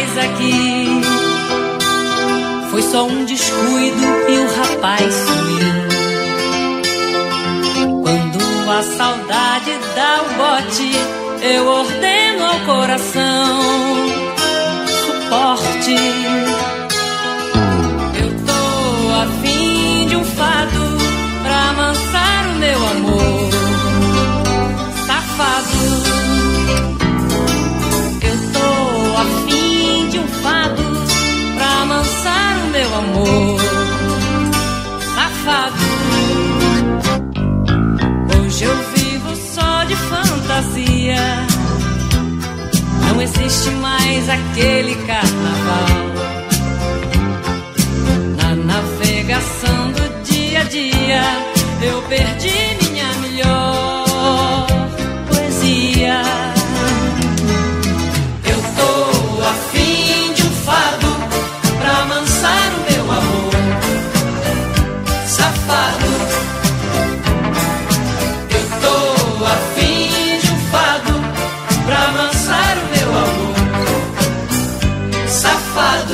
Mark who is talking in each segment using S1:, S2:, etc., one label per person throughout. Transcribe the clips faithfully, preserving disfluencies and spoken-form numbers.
S1: mais aqui. Foi só um descuido e o rapaz sumiu. Quando a saudade dá o bote, eu ordeno ao coração suporte. Eu tô a fim de um fado pra amansar o meu amor safado. Eu tô a fim de um fado pra amansar o meu amor safado. Hoje eu vivo só de fantasia. Não existe mais aquele carnaval. Na navegação do dia a dia, eu perdi minha melhor poesia. Eu tô a fim de um fado pra amansar o meu amor safado. Eu tô a fim de um fado pra amansar o meu amor safado.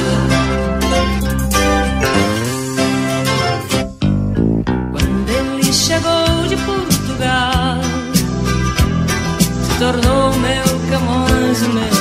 S1: Quando ele chegou de Portugal, se tornou meu Camões, o meu